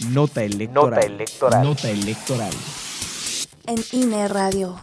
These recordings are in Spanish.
Nota electoral. Nota electoral. Nota electoral. En INE Radio.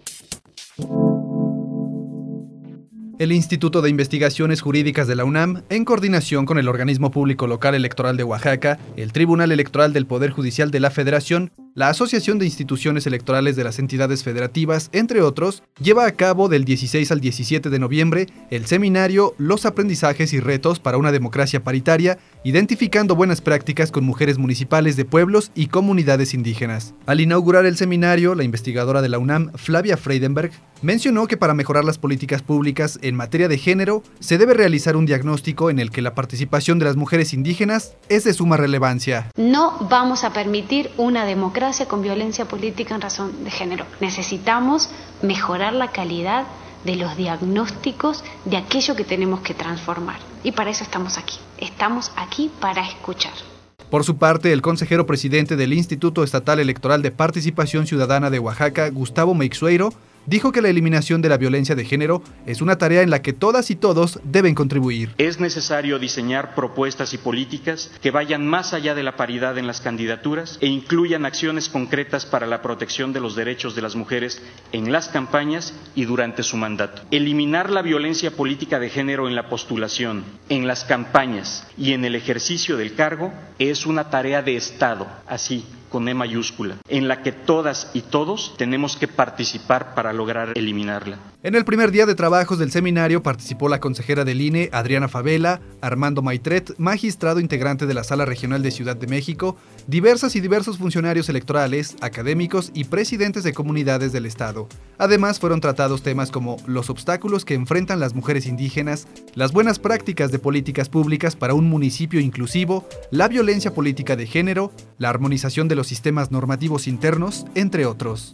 El Instituto de Investigaciones Jurídicas de la UNAM, en coordinación con el Organismo Público Local Electoral de Oaxaca, el Tribunal Electoral del Poder Judicial de la Federación, la Asociación de Instituciones Electorales de las Entidades Federativas, entre otros, lleva a cabo del 16 al 17 de noviembre el seminario Los aprendizajes y retos para una democracia paritaria, identificando buenas prácticas con mujeres municipales de pueblos y comunidades indígenas. Al inaugurar el seminario, la investigadora de la UNAM, Flavia Freidenberg, mencionó que para mejorar las políticas públicas en materia de género, se debe realizar un diagnóstico en el que la participación de las mujeres indígenas es de suma relevancia. No vamos a permitir una democracia con violencia política en razón de género. Necesitamos mejorar la calidad de los diagnósticos de aquello que tenemos que transformar. Y para eso estamos aquí. Estamos aquí para escuchar. Por su parte, el consejero presidente del Instituto Estatal Electoral de Participación Ciudadana de Oaxaca, Gustavo Meixueiro, dijo que la eliminación de la violencia de género es una tarea en la que todas y todos deben contribuir. Es necesario diseñar propuestas y políticas que vayan más allá de la paridad en las candidaturas e incluyan acciones concretas para la protección de los derechos de las mujeres en las campañas y durante su mandato. Eliminar la violencia política de género en la postulación, en las campañas y en el ejercicio del cargo es una tarea de Estado, así, con E mayúscula, en la que todas y todos tenemos que participar para lograr eliminarla. En el primer día de trabajos del seminario participó la consejera del INE, Adriana Favela, Armando Maitret, magistrado integrante de la Sala Regional de Ciudad de México, diversos funcionarios electorales, académicos y presidentes de comunidades del Estado. Además, fueron tratados temas como los obstáculos que enfrentan las mujeres indígenas, las buenas prácticas de políticas públicas para un municipio inclusivo, la violencia política de género, la armonización de los sistemas normativos internos, entre otros.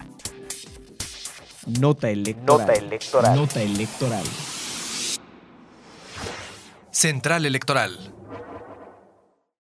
Nota electoral. Nota electoral. Nota electoral. Central Electoral.